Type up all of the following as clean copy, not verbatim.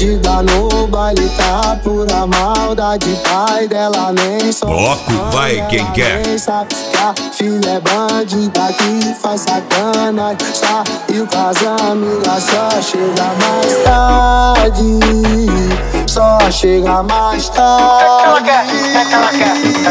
bandida no baile tá pura maldade. Pai dela nem só Bloco vai quem quer. nem sabe que a filha é bandida que faz sacanagem. Saiu com as amigas, só chega mais tarde. Só chega mais tarde. Que ela quer.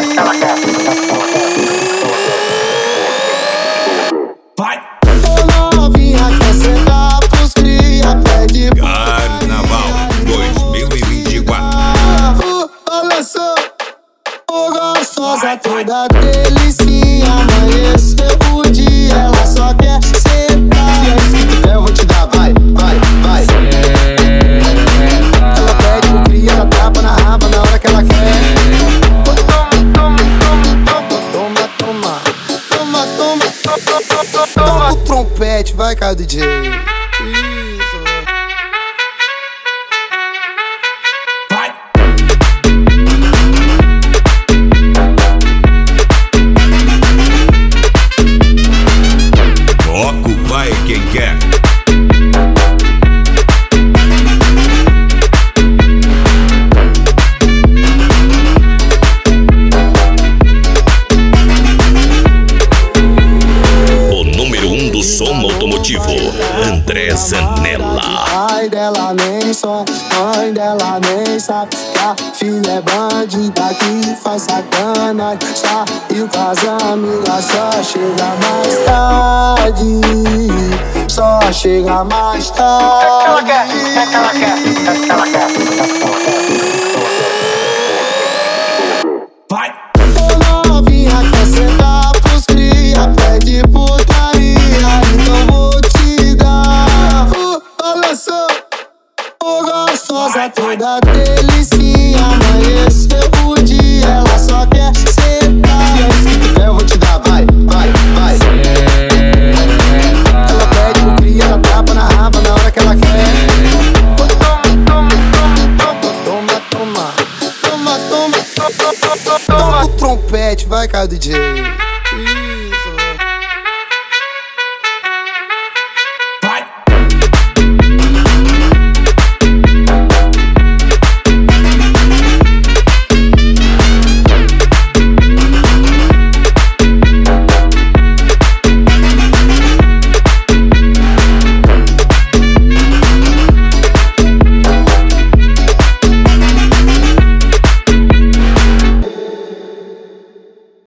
Vai! Ô novinha, quer sentar pros cria, pede Carnaval 2024. olha só, ô gostosa toda delicinha. Amanheceu o dia, ela só quer sentar. Se é isso que tu quer, eu vou te dar, vai. Ela pede pro cria, ela tapa na raba na hora que ela quer. Toma o trompete, vai, cara, DJ. Isso. Vai! Bloco vai quem quer. O número 1 do som automotivo, André Zanella. Pai dela nem só, mãe dela nem sabe que a filha é bandida que faz sacanagem. Saiu com as amigas, só chega mais tarde. Só chega mais tarde. Que ela quer. Vai! Ô novinha, quer sentar pros cria, pede putaria, então vou te dar. Olha só, ô gostosa toda delicinha. Amanheceu o dia, ela só quer sentar. Se é isso que tu quer, eu vou te dar, vai. Ela pede pro cria, ela tapa na raba na hora que ela quer. Toma o trompete, vai, cara, DJ.